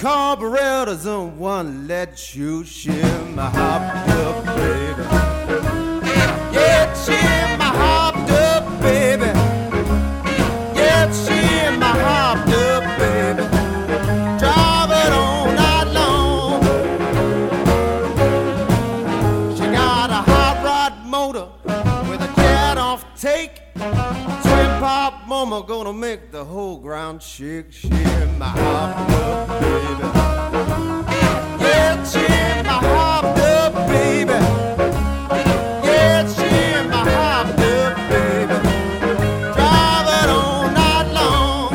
carburetor doesn't want to let you shim my hopped up baby. Yeah, shim my hopped up baby. Yeah, shim my hopped up baby. Drive it all night long. She got a hot rod motor with a jet off take. Twin pop mama gonna make the whole ground shake. Shim my hopped up baby. Yeah, shim my hopped up baby. Yeah, shim my hopped up baby. Drive it all night long.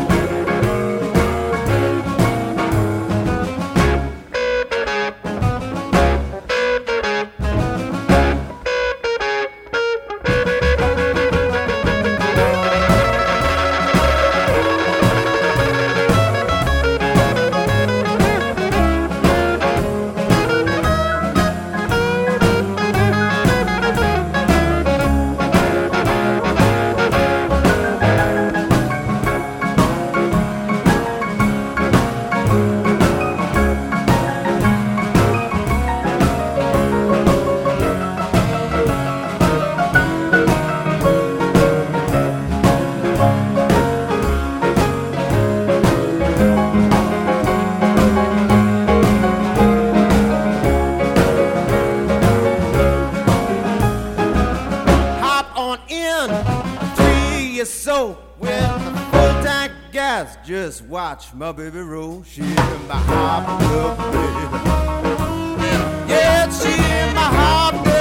So with the full tank gas, just watch my baby roll. She in my hopped up baby. Yeah, she in my hopped up.